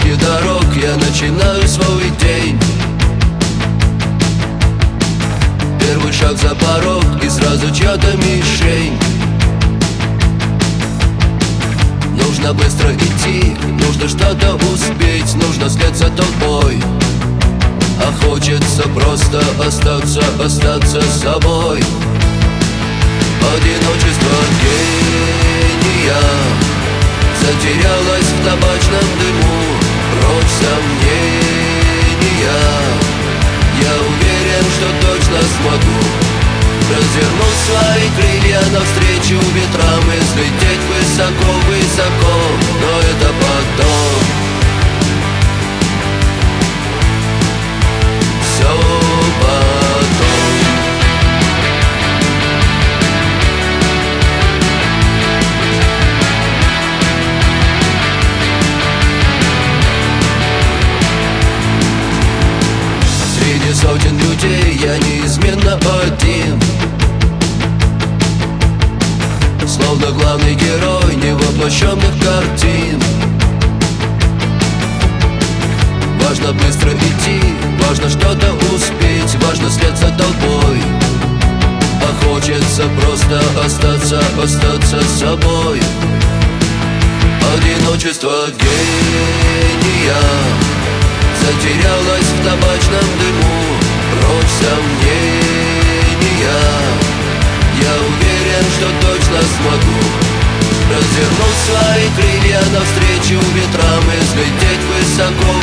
среди дорог я начинаю свой день. Первый шаг за порог и сразу чья-то мишень. Нужно быстро идти, нужно что-то успеть, нужно след за толпой. А хочется просто остаться собой. Одиночество гения затерялось в табачном дыму. Прочь сомнения, я уверен, что точно смогу развернуть свои крылья навстречу ветрам и взлететь высоко-высоко. Но это потом, все потом. Среди сотен людей я неизменно один, словно главный герой невоплощенных картин. Важно быстро идти, важно что-то успеть, важно след за толпой. А хочется просто остаться собой. Одиночество гения затерялось в табачном дыму. Прочь сомнения, я уверен, что точно смогу развернуть свои крылья навстречу ветрам и взлететь высоко